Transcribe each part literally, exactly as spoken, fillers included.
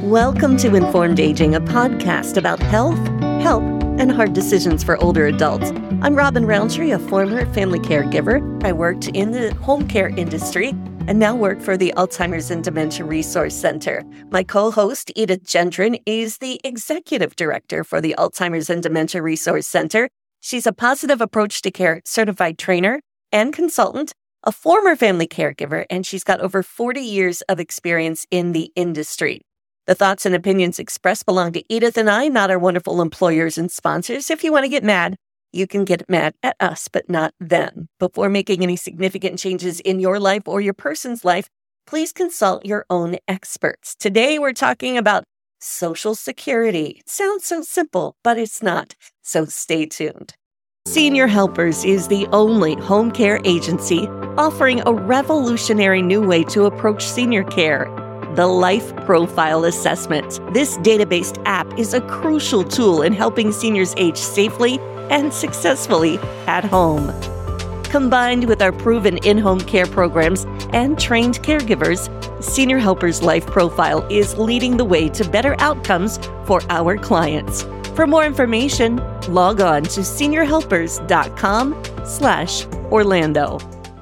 Welcome to Informed Aging, a podcast about health, health, and hard decisions for older adults. I'm Robin Roundtree, a former family caregiver. I worked in the home care industry and now work for the Alzheimer's and Dementia Resource Center. My co-host, Edith Gendron, is the executive director for the Alzheimer's and Dementia Resource Center. She's a positive approach to care certified trainer and consultant, a former family caregiver, and she's got over forty years of experience in the industry. The thoughts and opinions expressed belong to Edith and I, not our wonderful employers and sponsors. If you want to get mad, you can get mad at us, but not them. Before making any significant changes in your life or your person's life, please consult your own experts. Today, we're talking about Social Security. It sounds so simple, but it's not. So stay tuned. Senior Helpers is the only home care agency offering a revolutionary new way to approach senior care. The Life Profile Assessment. This data-based app is a crucial tool in helping seniors age safely and successfully at home. Combined with our proven in-home care programs and trained caregivers, Senior Helpers Life Profile is leading the way to better outcomes for our clients. For more information, log on to seniorhelpers.com slash Orlando.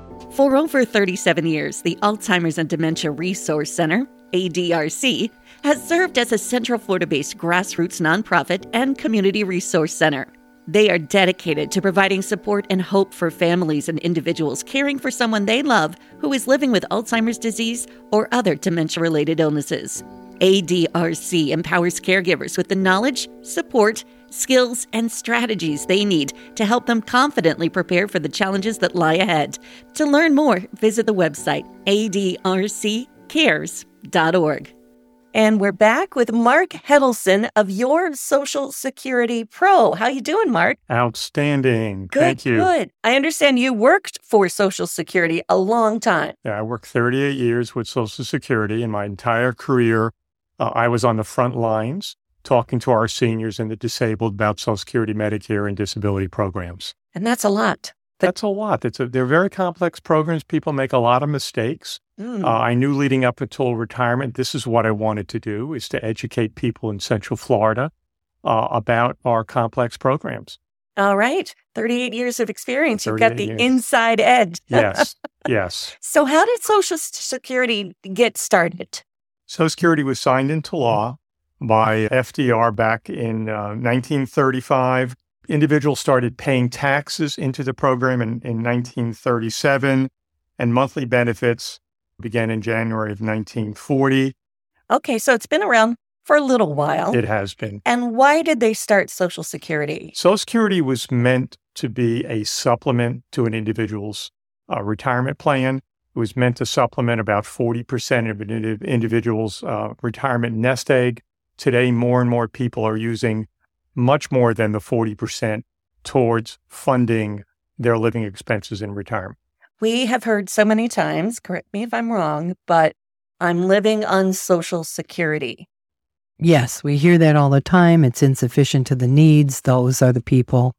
For over thirty-seven years, the Alzheimer's and Dementia Resource Center, A D R C, has served as a Central Florida-based grassroots nonprofit and community resource center. They are dedicated to providing support and hope for families and individuals caring for someone they love who is living with Alzheimer's disease or other dementia-related illnesses. A D R C empowers caregivers with the knowledge, support, skills, and strategies they need to help them confidently prepare for the challenges that lie ahead. To learn more, visit the website a d r c cares dot org. And we're back with Mark Heddleson of Your Social Security Pro. How you doing, Mark? Outstanding. Good, Thank you. Good. I understand you worked for Social Security a long time. Yeah, I worked thirty-eight years with Social Security. In my entire career, uh, I was on the front lines talking to our seniors and the disabled about Social Security, Medicare, and disability programs. And that's a lot. That's a lot. It's a, they're very complex programs. People make a lot of mistakes. Mm. Uh, I knew leading up until retirement, this is what I wanted to do, is to educate people in Central Florida uh, about our complex programs. All right. thirty-eight years of experience. You've got the years. inside edge. Yes, yes. So how did Social Security get started? Social Security was signed into law by F D R back in uh, nineteen thirty-five. Individuals started paying taxes into the program in, in nineteen thirty-seven, and monthly benefits began in January of nineteen forty. Okay, so it's been around for a little while. It has been. And why did they start Social Security? Social Security was meant to be a supplement to an individual's uh, retirement plan. It was meant to supplement about forty percent of an individual's uh, retirement nest egg. Today, more and more people are using much more than the forty percent towards funding their living expenses in retirement. We have heard so many times, correct me if I'm wrong, but I'm living on Social Security. Yes, we hear that all the time. It's insufficient to the needs. Those are the people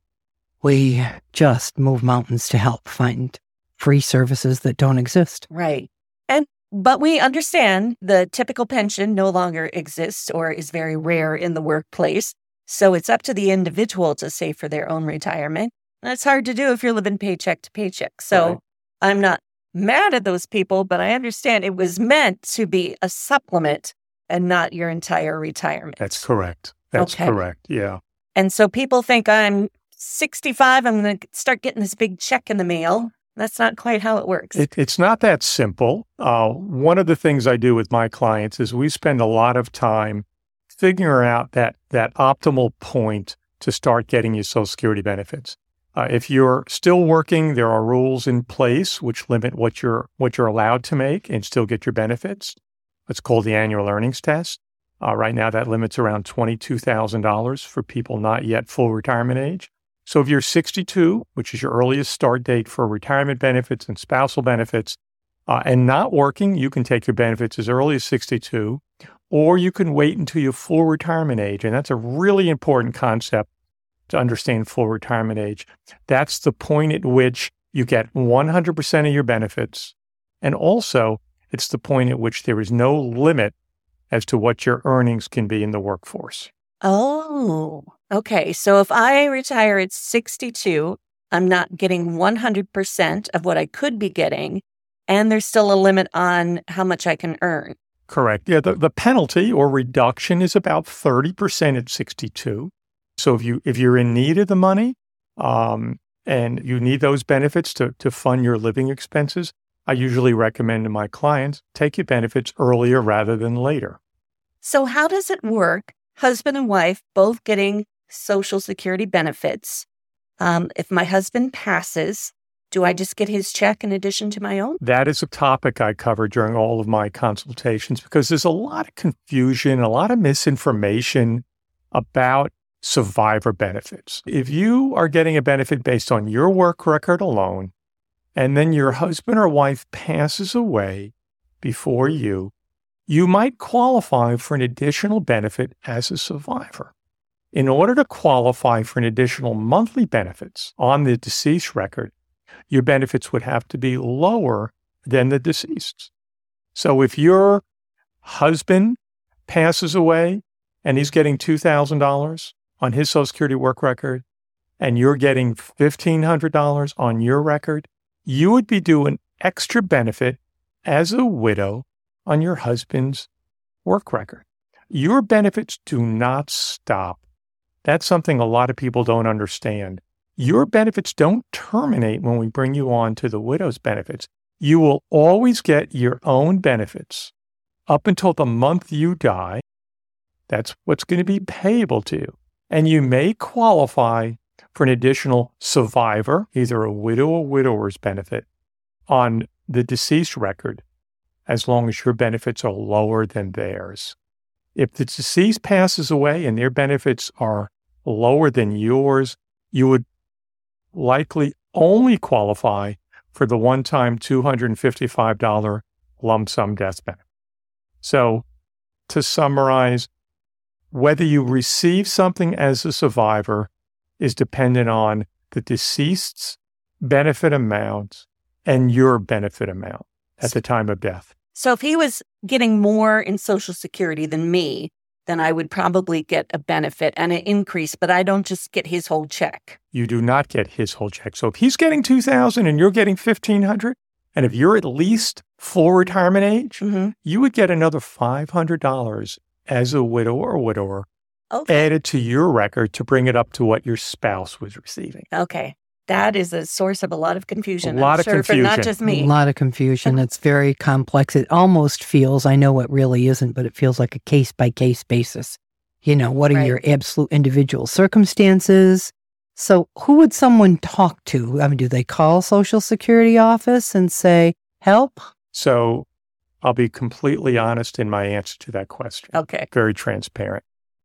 we just move mountains to help find free services that don't exist. Right. And but we understand the typical pension no longer exists or is very rare in the workplace. So it's up to the individual to save for their own retirement. That's hard to do if you're living paycheck to paycheck. So right. I'm not mad at those people, but I understand it was meant to be a supplement and not your entire retirement. That's correct. That's okay. correct. Yeah. And so people think I'm sixty-five, I'm going to start getting this big check in the mail. That's not quite how it works. It, it's not that simple. Uh, one of the things I do with my clients is we spend a lot of time figuring out that that optimal point to start getting your Social Security benefits. Uh, if you're still working, there are rules in place which limit what you're what you're allowed to make and still get your benefits. It's called the annual earnings test. Uh, right now, that limit's around twenty-two thousand dollars for people not yet full retirement age. So if you're sixty-two, which is your earliest start date for retirement benefits and spousal benefits, uh, and not working, you can take your benefits as early as sixty-two, or you can wait until your full retirement age. And that's a really important concept to understand full retirement age. That's the point at which you get one hundred percent of your benefits. And also, it's the point at which there is no limit as to what your earnings can be in the workforce. Oh, okay. So if I retire at sixty-two, I'm not getting one hundred percent of what I could be getting, and there's still a limit on how much I can earn. Correct. Yeah, the, the penalty or reduction is about thirty percent at sixty-two. So if you if you're in need of the money um, and you need those benefits to to fund your living expenses, I usually recommend to my clients take your benefits earlier rather than later. So how does it work? Husband and wife both getting Social Security benefits. Um, if my husband passes, do I just get his check in addition to my own? That is a topic I cover during all of my consultations because there's a lot of confusion, a lot of misinformation about survivor benefits. If you are getting a benefit based on your work record alone, and then your husband or wife passes away before you, you might qualify for an additional benefit as a survivor. In order to qualify for an additional monthly benefits on the deceased record, your benefits would have to be lower than the deceased's. So if your husband passes away and he's getting two thousand dollars on his Social Security work record, and you're getting fifteen hundred dollars on your record, you would be due an extra benefit as a widow on your husband's work record. Your benefits do not stop. That's something a lot of people don't understand. Your benefits don't terminate when we bring you on to the widow's benefits. You will always get your own benefits up until the month you die. That's what's going to be payable to you. And you may qualify for an additional survivor, either a widow or widower's benefit, on the deceased record, as long as your benefits are lower than theirs. If the deceased passes away and their benefits are lower than yours, you would likely only qualify for the one-time two hundred fifty-five dollars lump sum death benefit. So, to summarize, whether you receive something as a survivor is dependent on the deceased's benefit amount and your benefit amount at the time of death. So if he was getting more in Social Security than me, then I would probably get a benefit and an increase, but I don't just get his whole check. You do not get his whole check. So if he's getting two thousand dollars and you're getting fifteen hundred dollars, and if you're at least full retirement age, Mm-hmm. you would get another five hundred dollars as a widow or widower Okay. added to your record to bring it up to what your spouse was receiving. Okay. That is a source of a lot of confusion. A lot I'm of sure, confusion. For not just A me. lot of confusion. It's very complex. It almost feels, I know it really isn't, but it feels like a case-by-case basis. You know, what are Right. your absolute individual circumstances? So who would someone talk to? I mean, do they call Social Security office and say, help? So I'll be completely honest in my answer to that question. Okay. Very transparent.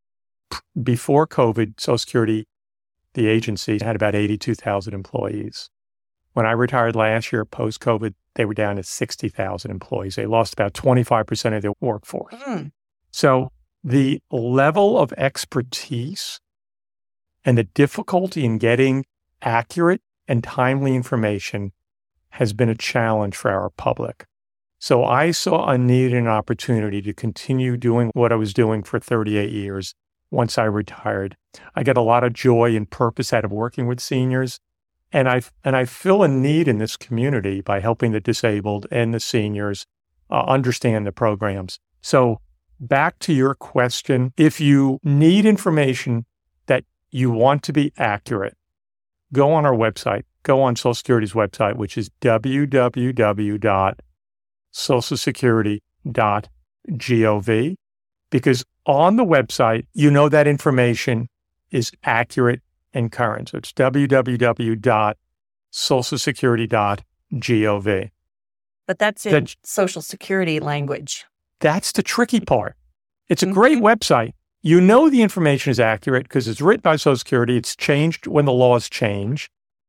Before COVID, Social Security, the agency, had about eighty-two thousand employees. When I retired last year, post-COVID, they were down to sixty thousand employees. They lost about twenty-five percent of their workforce. Mm. So the level of expertise and the difficulty in getting accurate and timely information has been a challenge for our public. So I saw a need and an opportunity to continue doing what I was doing for thirty-eight years once I retired. I get a lot of joy and purpose out of working with seniors, and I and I fill a need in this community by helping the disabled and the seniors uh, understand the programs. So back to your question, if you need information that you want to be accurate, go on our website, go on Social Security's website, which is w w w dot social security dot gov, because on the website, you know that information is accurate and current. So it's w w w dot social security dot gov. But that's in That- Social Security language. That's the tricky part. It's a great website. You know the information is accurate because it's written by Social Security. It's changed when the laws change.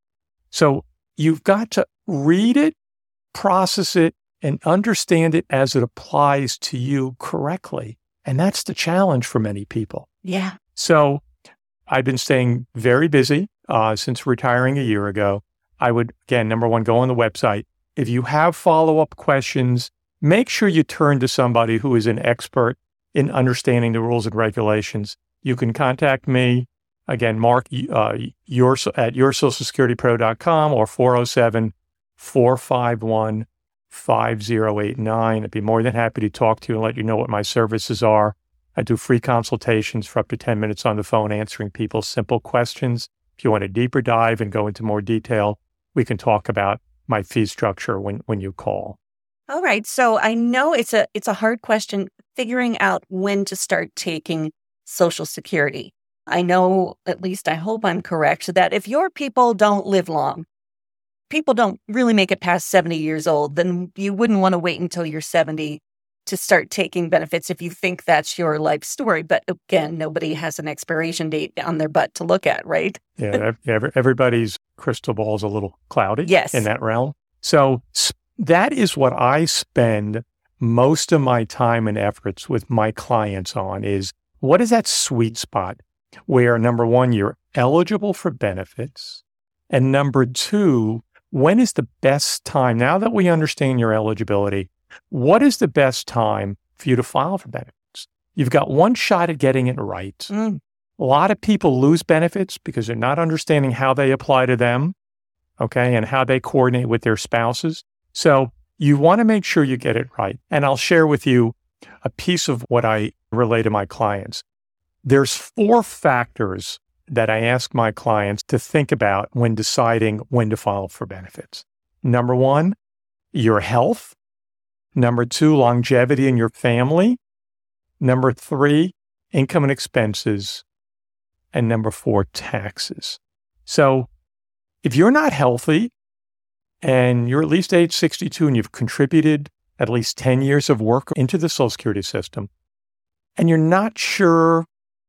So you've got to read it, process it, and understand it as it applies to you correctly. And that's the challenge for many people. Yeah. So I've been staying very busy uh, since retiring a year ago. I would, again, number one, go on the website. If you have follow-up questions, make sure you turn to somebody who is an expert in understanding the rules and regulations, you can contact me. Again, Mark, uh, your, at your social security pro dot com or four oh seven, four five one, five oh eight nine. I'd be more than happy to talk to you and let you know what my services are. I do free consultations for up to ten minutes on the phone, answering people's simple questions. If you want a deeper dive and go into more detail, we can talk about my fee structure when, when you call. All right. So I know it's a it's a hard question, figuring out when to start taking Social Security. I know, at least I hope I'm correct, that if your people don't live long, people don't really make it past seventy years old, then you wouldn't want to wait until you're seventy to start taking benefits if you think that's your life story. But again, nobody has an expiration date on their butt to look at, right? Yeah, every, everybody's crystal ball is a little cloudy yes. in that realm. So that is what I spend most of my time and efforts with my clients on, is what is that sweet spot where, number one, you're eligible for benefits, and number two, when is the best time, now that we understand your eligibility, what is the best time for you to file for benefits? You've got one shot at getting it right. Mm. A lot of people lose benefits because they're not understanding how they apply to them, okay, and how they coordinate with their spouses. So you want to make sure you get it right. And I'll share with you a piece of what I relay to my clients. There's four factors that I ask my clients to think about when deciding when to file for benefits. Number one, your health. Number two, longevity in your family. Number three, income and expenses. And number four, taxes. So if you're not healthy and you're at least age sixty-two and you've contributed at least ten years of work into the Social Security system, and you're not sure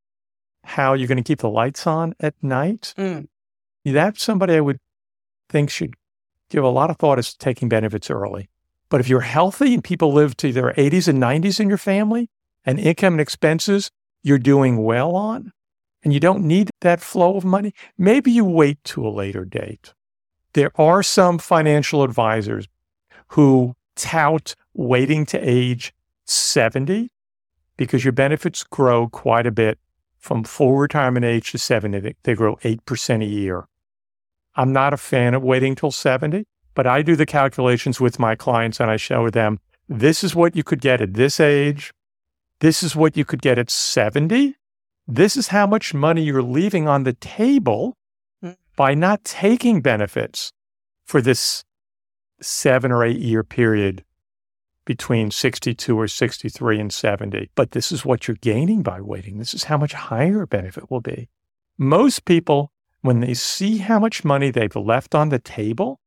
how you're going to keep the lights on at night, mm. that's somebody I would think should give a lot of thought as to taking benefits early. But if you're healthy and people live to their eighties and nineties in your family, and income and expenses you're doing well on, and you don't need that flow of money, maybe you wait to a later date. There are some financial advisors who tout waiting to age seventy because your benefits grow quite a bit from full retirement age to seventy. They grow eight percent a year. I'm not a fan of waiting till seventy, but I do the calculations with my clients and I show them, this is what you could get at this age. This is what you could get at seventy. This is how much money you're leaving on the table by not taking benefits for this seven or eight year period between sixty-two or sixty-three and seventy. But this is what you're gaining by waiting. This is how much higher a benefit will be. Most people, when they see how much money they've left on the table,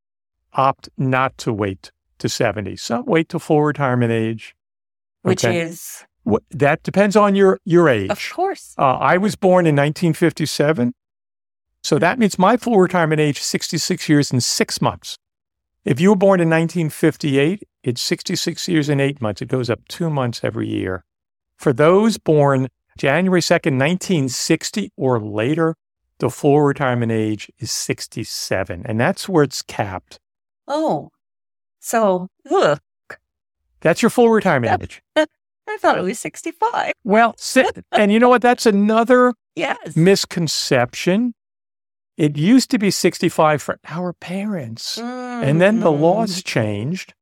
opt not to wait to seventy. Some wait till full retirement age. Which okay? is? What, that depends on your, your age. Of course. Uh, I was born in nineteen fifty-seven. So that means my full retirement age is sixty-six years and six months. If you were born in nineteen fifty-eight, it's sixty-six years and eight months. It goes up two months every year. For those born January second, nineteen sixty or later, the full retirement age is sixty-seven. And that's where it's capped. Oh, so, ugh. That's your full retirement That- age. that- I thought it was sixty-five. Well, sit, and you know what? That's another Yes. misconception. It used to be sixty-five for our parents. And then the laws changed.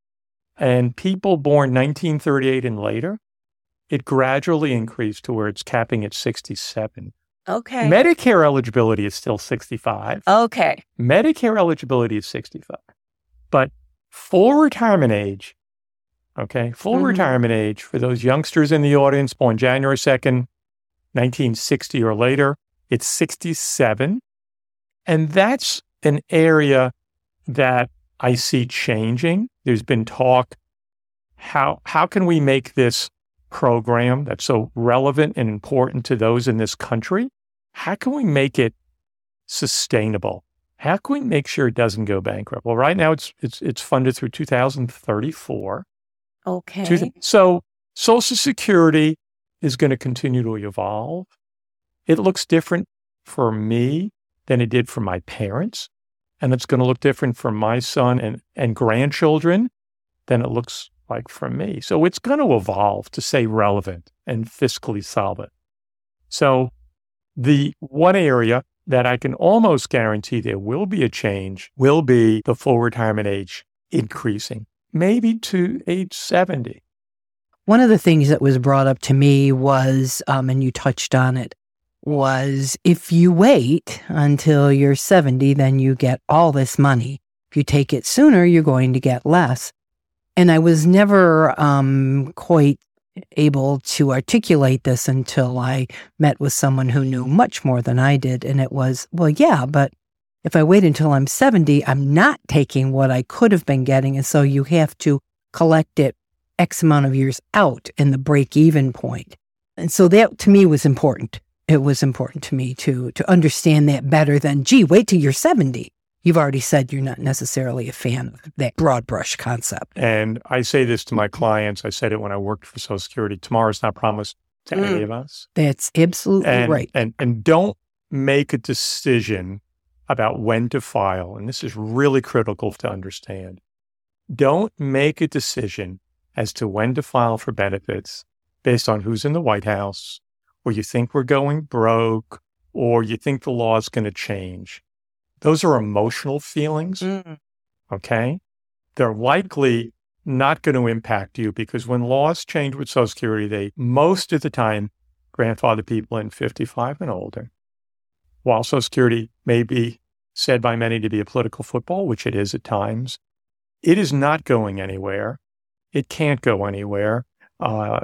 And people born nineteen thirty-eight and later, it gradually increased to where it's capping at sixty-seven. Okay. Medicare eligibility is still sixty-five. Okay. Medicare eligibility is sixty-five. But full retirement age, okay, full Mhm. retirement age for those youngsters in the audience born January second, nineteen sixty or later, it's sixty-seven. And that's an area that I see changing. There's been talk, how how can we make this program that's so relevant and important to those in this country, how can we make it sustainable? How can we make sure it doesn't go bankrupt? Well, right now it's it's it's funded through two thousand thirty-four. Okay. Two- So Social Security is going to continue to evolve. It looks different for me than it did for my parents. And it's going to look different for my son and, and grandchildren than it looks like from me? So it's going to evolve to stay relevant and fiscally solvent. So the one area that I can almost guarantee there will be a change will be the full retirement age increasing, maybe to age seventy. One of the things that was brought up to me was, um, and you touched on it, was if you wait until you're seventy, then you get all this money. If you take it sooner, you're going to get less. And I was never um, quite able to articulate this until I met with someone who knew much more than I did. And it was, well, yeah, but if I wait until I'm seventy, I'm not taking what I could have been getting. And so you have to collect it X amount of years out in the break-even point. And so that to me was important. It was important to me to to understand that better than, gee, wait till you're seventy. You've already said you're not necessarily a fan of that broad brush concept. And I say this to my clients. I said it when I worked for Social Security. Tomorrow's not promised to mm. any of us. That's absolutely and, right. And, and don't make a decision about when to file. And this is really critical to understand. Don't make a decision as to when to file for benefits based on who's in the White House, or you think we're going broke, or you think the law is going to change. Those are emotional feelings, mm. okay? They're likely not going to impact you because when laws change with Social Security, they most of the time grandfather people in fifty-five and older. While Social Security may be said by many to be a political football, which it is at times, it is not going anywhere. It can't go anywhere. Uh,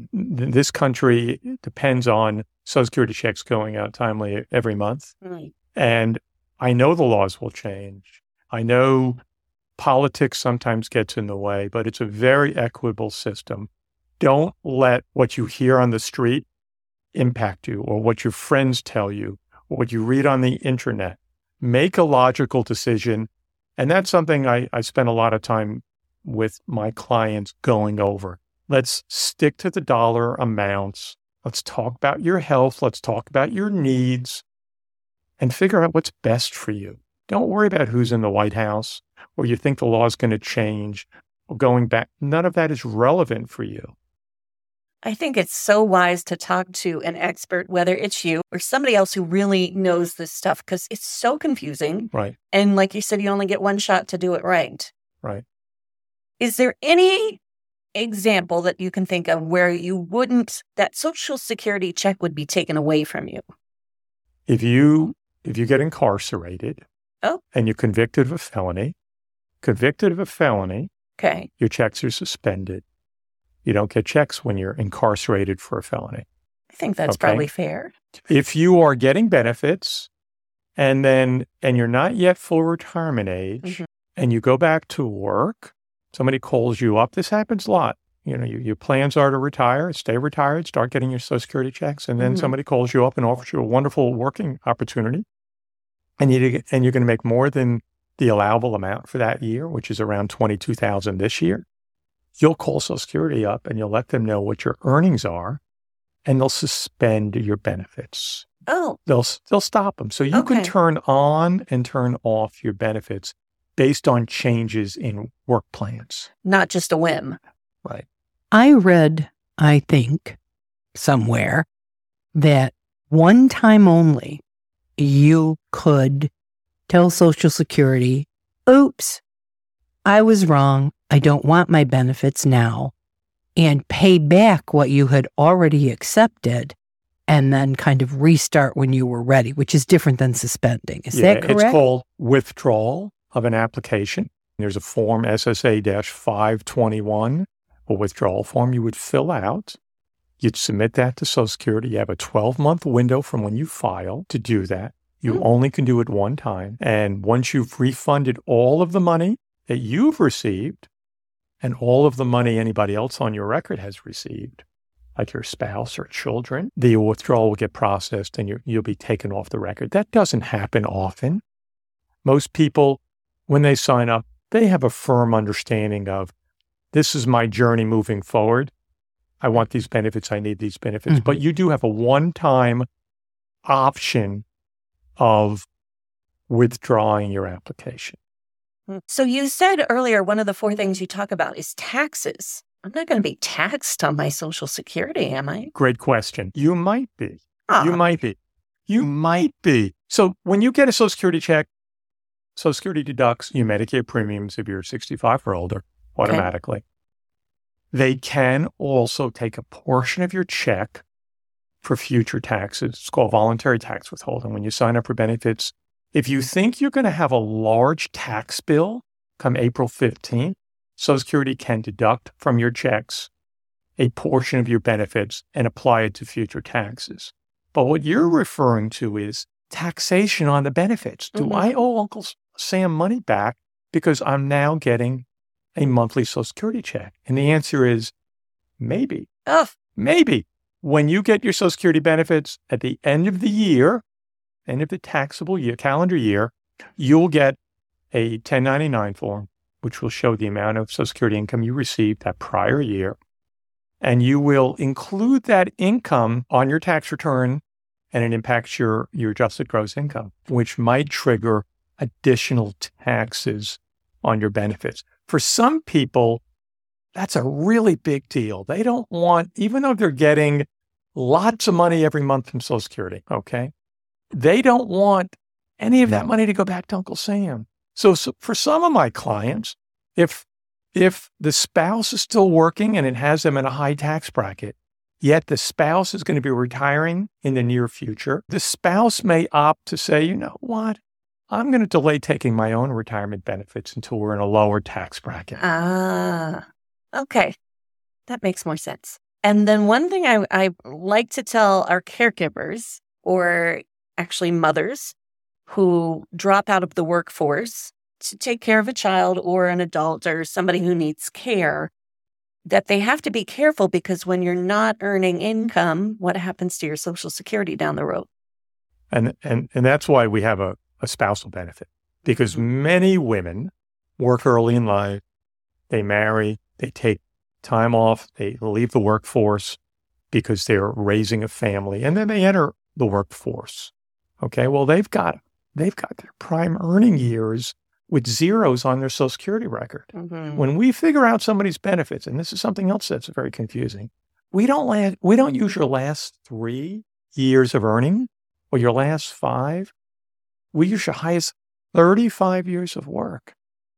this country depends on Social Security checks going out timely every month. Right. And I know the laws will change. I know politics sometimes gets in the way, but it's a very equitable system. Don't let what you hear on the street impact you, or what your friends tell you, or what you read on the internet. Make a logical decision. And that's something I, I spend a lot of time with my clients going over. Let's stick to the dollar amounts. Let's talk about your health. Let's talk about your needs and figure out what's best for you. Don't worry about who's in the White House or you think the law is going to change or going back. None of that is relevant for you. I think it's so wise to talk to an expert, whether it's you or somebody else who really knows this stuff, because it's so confusing. Right. And like you said, you only get one shot to do it right. Right. Is there any example that you can think of where you wouldn't, that Social Security check would be taken away from you? If you if you get incarcerated oh. and you're convicted of a felony, convicted of a felony, okay, your checks are suspended. You don't get checks when you're incarcerated for a felony. I think that's okay? probably fair. If you are getting benefits and then and you're not yet full retirement age mm-hmm. and you go back to work, somebody calls you up. This happens a lot. You know, you, your plans are to retire, stay retired, start getting your Social Security checks, and then mm-hmm. somebody calls you up and offers you a wonderful working opportunity, and you and you're going to make more than the allowable amount for that year, which is around twenty-two thousand dollars this year. You'll call Social Security up and you'll let them know what your earnings are, and they'll suspend your benefits. Oh, they'll they'll stop them, so you okay. can turn on and turn off your benefits based on changes in work plans, not just a whim. Right. I read, I think, somewhere that one time only you could tell Social Security, oops, I was wrong. I don't want my benefits now, and pay back what you had already accepted and then kind of restart when you were ready, which is different than suspending. Is yeah, that correct? It's called withdrawal of an application. There's a form, S S A five twenty-one, a withdrawal form you would fill out. You'd submit that to Social Security. You have a twelve-month window from when you file to do that. You mm. only can do it one time. And once you've refunded all of the money that you've received and all of the money anybody else on your record has received, like your spouse or children, the withdrawal will get processed and you, you'll be taken off the record. That doesn't happen often. Most people, when they sign up, they have a firm understanding of, this is my journey moving forward. I want these benefits. I need these benefits. Mm-hmm. But you do have a one-time option of withdrawing your application. So you said earlier, one of the four things you talk about is taxes. I'm not going to be taxed on my Social Security, am I? Great question. You might be. Ah. You might be. You might be. So when you get a Social Security check, Social Security deducts your Medicare premiums if you're sixty-five or older automatically. Okay. They can also take a portion of your check for future taxes. It's called voluntary tax withholding. When you sign up for benefits, if you think you're going to have a large tax bill come April fifteenth, Social Security can deduct from your checks a portion of your benefits and apply it to future taxes. But what you're referring to is taxation on the benefits. Do mm-hmm. I owe Uncle Sam money back because I'm now getting a monthly Social Security check? And the answer is maybe. Ugh. Maybe. When you get your Social Security benefits at the end of the year, end of the taxable year, calendar year, you'll get a ten ninety-nine form, which will show the amount of Social Security income you received that prior year. And you will include that income on your tax return, and it impacts your, your adjusted gross income, which might trigger additional taxes on your benefits. For some people, that's a really big deal. They don't want, even though they're getting lots of money every month from Social Security, okay? They don't want any of that money to go back to Uncle Sam. So, so for some of my clients, if if the spouse is still working and it has them in a high tax bracket, yet the spouse is going to be retiring in the near future, the spouse may opt to say, you know what, I'm going to delay taking my own retirement benefits until we're in a lower tax bracket. Ah, okay. That makes more sense. And then one thing I, I like to tell our caregivers, or actually mothers who drop out of the workforce to take care of a child or an adult or somebody who needs care, that they have to be careful, because when you're not earning income, what happens to your Social Security down the road? And and and that's why we have a, a spousal benefit, because many women work early in life, they marry, they take time off, they leave the workforce because they're raising a family, and then they enter the workforce. Okay, well, they've got they've got their prime earning years with zeros on their Social Security record. Mm-hmm. When we figure out somebody's benefits, and this is something else that's very confusing, we don't la- we don't use your last three years of earning or your last five. We use your highest thirty-five years of work.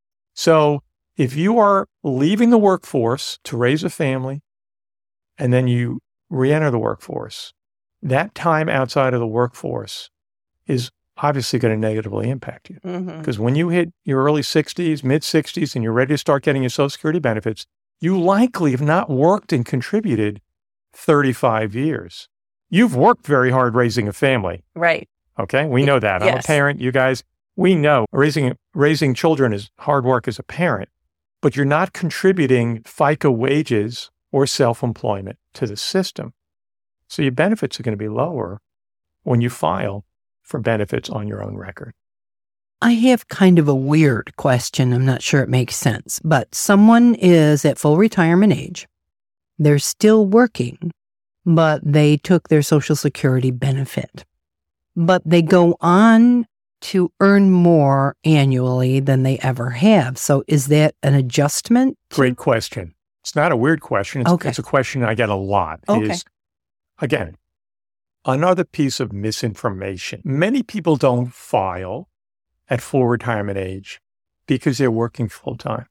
So if you are leaving the workforce to raise a family and then you re-enter the workforce, that time outside of the workforce is obviously going to negatively impact you. Because mm-hmm. when you hit your early sixties, mid sixties, and you're ready to start getting your Social Security benefits, you likely have not worked and contributed thirty-five years. You've worked very hard raising a family. Right. Okay, we know that. Yes. I'm a parent. You guys, we know raising raising children is hard work as a parent, but you're not contributing FICA wages or self-employment to the system. So your benefits are going to be lower when you file for benefits on your own record. I have kind of a weird question. I'm not sure it makes sense, but someone is at full retirement age. They're still working, but they took their Social Security benefit. But they go on to earn more annually than they ever have. So is that an adjustment? Great question. It's not a weird question. It's, okay. it's a question I get a lot. Okay. Is, again, another piece of misinformation. Many people don't file at full retirement age because they're working full time.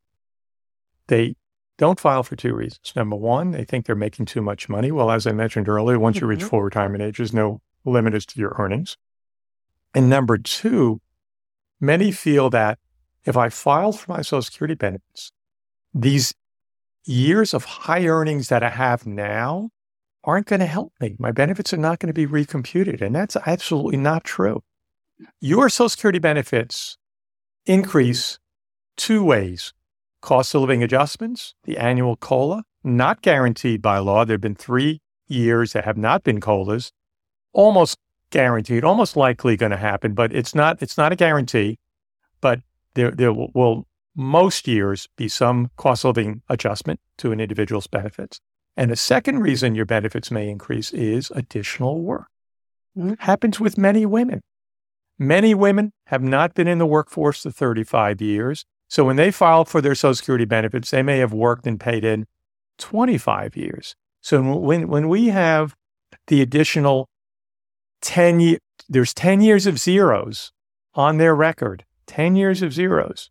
They don't file for two reasons. Number one, they think they're making too much money. Well, as I mentioned earlier, once mm-hmm. you reach full retirement age, there's no limit as to your earnings. And number two, many feel that if I file for my Social Security benefits, these years of high earnings that I have now aren't going to help me. My benefits are not going to be recomputed. And that's absolutely not true. Your Social Security benefits increase two ways. Cost of living adjustments, the annual COLA, not guaranteed by law. There have been three years that have not been COLAs, almost guaranteed, almost likely going to happen, but it's not it's not a guarantee. But there, there will, will most years be some cost of living adjustment to an individual's benefits. And the second reason your benefits may increase is additional work. Mm-hmm. Happens with many women. Many women have not been in the workforce for thirty-five years. So when they file for their Social Security benefits, they may have worked and paid in twenty-five years. So when when we have the additional ten years, there's ten years of zeros on their record, ten years of zeros.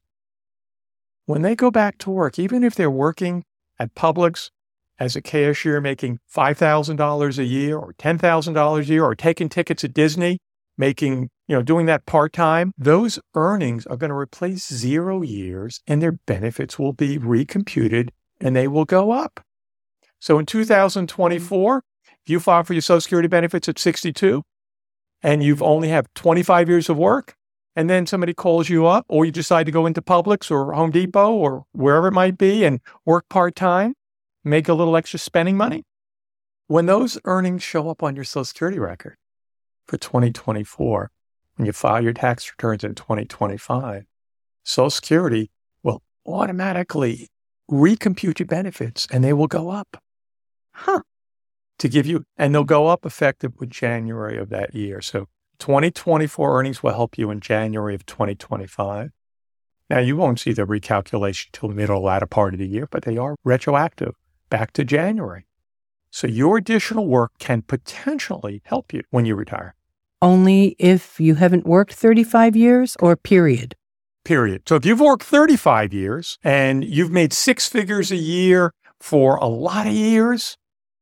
When they go back to work, even if they're working at Publix as a cashier making five thousand dollars a year or ten thousand dollars a year or taking tickets at Disney, making, you know, doing that part-time, those earnings are going to replace zero years and their benefits will be recomputed and they will go up. So in two thousand twenty-four, if you file for your Social Security benefits at sixty-two and you've only have twenty-five years of work, and then somebody calls you up or you decide to go into Publix or Home Depot or wherever it might be and work part-time, make a little extra spending money. When those earnings show up on your Social Security record for twenty twenty-four, when you file your tax returns in twenty twenty-five, Social Security will automatically recompute your benefits and they will go up. Huh. To give you, and they'll go up effective with January of that year. So twenty twenty-four earnings will help you in January of twenty twenty-five. Now, you won't see the recalculation till the middle, latter part of the year, but they are retroactive back to January. So your additional work can potentially help you when you retire. Only if you haven't worked thirty-five years or period? Period. So if you've worked thirty-five years and you've made six figures a year for a lot of years,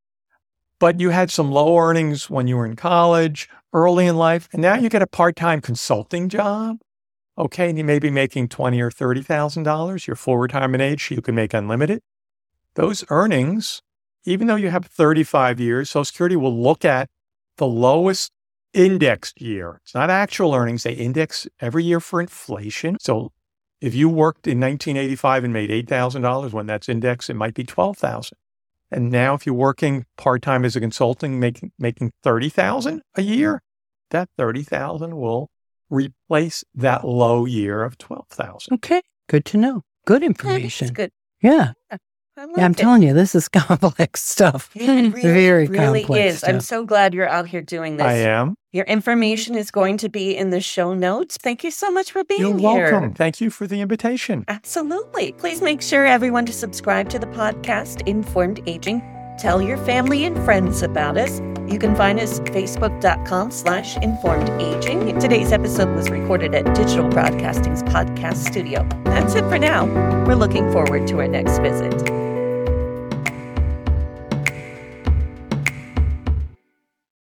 but you had some low earnings when you were in college, early in life, and now you get a part-time consulting job, okay, and you may be making twenty thousand dollars or thirty thousand dollars, your full retirement age, you can make unlimited. Those earnings, even though you have thirty-five years, Social Security will look at the lowest indexed year. It's not actual earnings. They index every year for inflation. So if you worked in nineteen eighty-five and made eight thousand dollars, when that's indexed, it might be twelve thousand dollars. And now if you're working part-time as a consultant, making making thirty thousand dollars a year, that thirty thousand dollars will replace that low year of twelve thousand dollars. Okay. Good to know. Good information. That's good. Yeah. I like Yeah, I'm it. telling you, this is complex stuff. It really, Very really complex is. I'm stuff. so glad you're out here doing this. I am. Your information is going to be in the show notes. Thank you so much for being You're here. welcome. Thank you for the invitation. Absolutely. Please make sure everyone to subscribe to the podcast, Informed Aging. Tell your family and friends about us. You can find us at facebook.com slash informed aging. Today's episode was recorded at Digital Broadcasting's podcast studio. That's it for now. We're looking forward to our next visit.